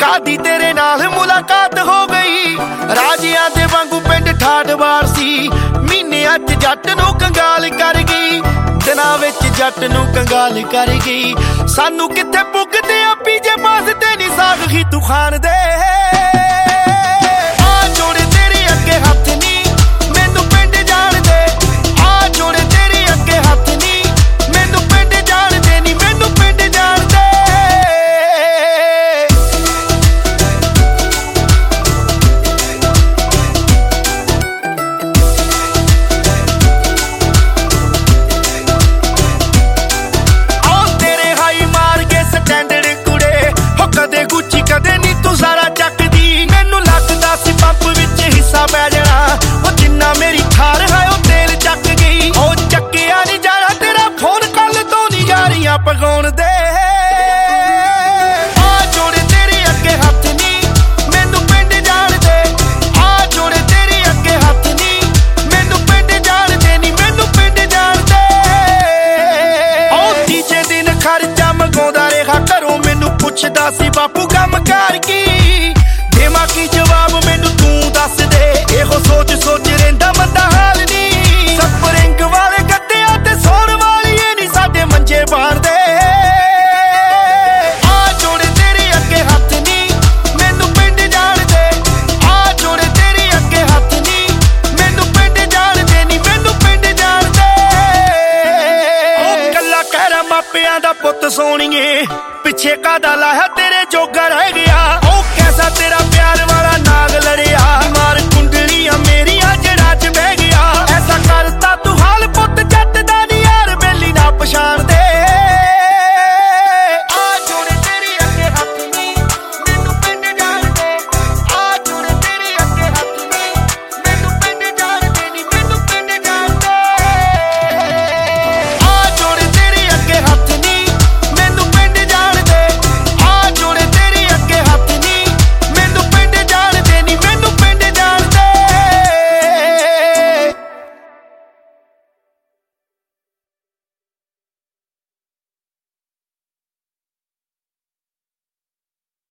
ਕਾਦੀ ਤੇਰੇ ਨਾਲ ਮੁਲਾਕਾਤ ਹੋ ਗਈ। ਰਾਜਿਆਂ ਦੇ ਵਾਂਗੂ ਪਿੰਡ ਠਾਠਵਾਰ ਸੀ, ਮਹੀਨਿਆਂ 'ਚ ਜੱਟ ਨੂੰ ਕੰਗਾਲ ਕਰ ਗਈ। ਦਿਨਾਂ ਵਿੱਚ ਜੱਟ ਨੂੰ ਕੰਗਾਲ ਕਰ ਗਈ। ਸਾਨੂੰ ਕਿੱਥੇ ਪੁੱਗਦੇ ਆ ਪੀਜੇ ਬਾਸ ਤੇ ਨੀ ਸਾਗ ਹੀ ਤੂੰ ਖਾਨ ਦੇ। ਆ ਜੋੜੇ ਤੇਰੇ ਅੱਗੇ ਹੱਥ ਨੀ ਮੈਨੂੰ ਪਿੰਡ ਜਾਣ ਦੇ। ਆ ਜੋੜੇ ਤੇਰੇ ਅੱਗੇ ਹੱਥ ਨੀ ਮੈਨੂੰ ਪਿੰਡ ਜਾਣ ਦੇ ਨੀ ਮੈਨੂੰ ਪਿੰਡ ਜਾਣ ਦੇ। ਕਦੇ ਗੁੱਚੀ ਕਦੇ ਨੀ ਤੂੰ ਸਾਰਾ ਚੱਕਦੀ। ਮੈਨੂੰ ਲੱਗਦਾ ਸੀ ਪੰਪ ਵਿੱਚ ਹਿੱਸਾ ਪੈ ਜਾਣਾ। ਉਹ ਜਿੰਨਾ ਮੇਰੀ ਥਾਰ ਹੈ ਉਹ ਤੇਲ ਚੱਕ ਗਈ। ਉਹ ਚੱਕਿਆ ਨੀ ਜਾਣਾ ਤੇਰਾ ਫੋਨ ਕੱਲ ਤੋਂ ਨੀ ਯਾਰੀਆਂ ਪਗਾਉਣ ਦੇ। ਆ ਜੋੜੇ ਤੇਰੇ ਅੱਗੇ ਹੱਥ ਨੀ ਮੈਨੂੰ ਪਿੰਡ ਜਾਣ ਦੇ। ਆ ਜੋੜੇ ਤੇਰੇ ਅੱਗੇ ਹੱਥ ਨੀ ਮੈਨੂੰ ਪਿੰਡ ਜਾਣ ਦੇ ਨੀ ਮੈਨੂੰ ਪਿੰਡ ਜਾਣ ਦੇ। ਉਹ ਤੀਜੇ ਦਿਨ ਖਰਚਾ ਮੰਗਾਉਂਦਾ ਰਿਹਾ ਘਰੋਂ, ਮੈਨੂੰ ਪੁੱਛਦਾ ਸੀ ਬਾਪੂ ਕੰਮ ਕਾਰ ਕੀ ਦੇਵਾਂ ਕੀ ਜਵਾਬ ਮੈਨੂੰ ਤੂੰ ਦੱਸ ਦੇ। ਇਹੋ ਸੋਚ ਸੋਚ ਰਹਿੰਦਾ ਬੰਦਾ ਹਾਲ ਨੀ। ਸਪਰਿੰਗ ਵਾਲੇ ਗੱਦਿਆਂ ਤੇ ਸੌਣ ਵਾਲੀਏ ਨੀ ਸਾਡੇ ਮੰਜੇ ਬਾਣਦੇ। ਆ ਜੋੜੇ ਤੇਰੇ ਅੱਗੇ ਹੱਥ ਨੀ ਮੈਨੂੰ ਪਿੰਡ ਜਾਣ ਦੇ। ਆ ਜੋੜੇ ਤੇਰੇ ਅੱਗੇ ਹੱਥ ਨੀ ਮੈਨੂੰ ਪਿੰਡ ਜਾਣ ਦੇ ਨੀ ਮੈਨੂੰ ਪਿੰਡ ਜਾਣ ਦੇ। ਉਹ ਕੱਲਾ ਕਹਿਰਾ ਮਾਪਿਆਂ ਦਾ ਪੁੱਤ ਸੋਣੀਏ, ਪਿੱਛੇ ਕਾਦਾ ਲਾਇਆ ਤੇਰੇ